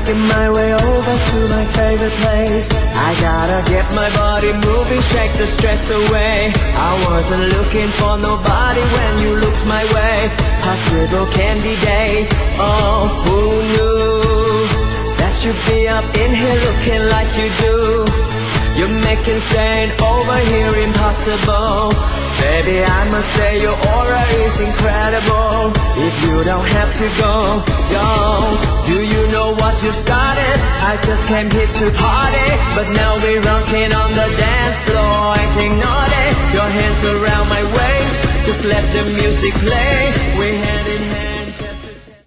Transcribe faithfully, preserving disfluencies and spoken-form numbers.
making my way over to my favorite place. I gotta get my body moving, shake the stress away. I wasn't looking for nobody when you looked my way. Possible candy days, oh, who knew that you'd be up in here looking like you do. You're making staying over here impossible. Baby, I must say your aura is incredible. If you don't have to go, don't. Do you know what you started? I just came here to party, but now we're rocking on the dance floor, acting naughty. Your hands around my waist, just let the music play. We're hand in hand.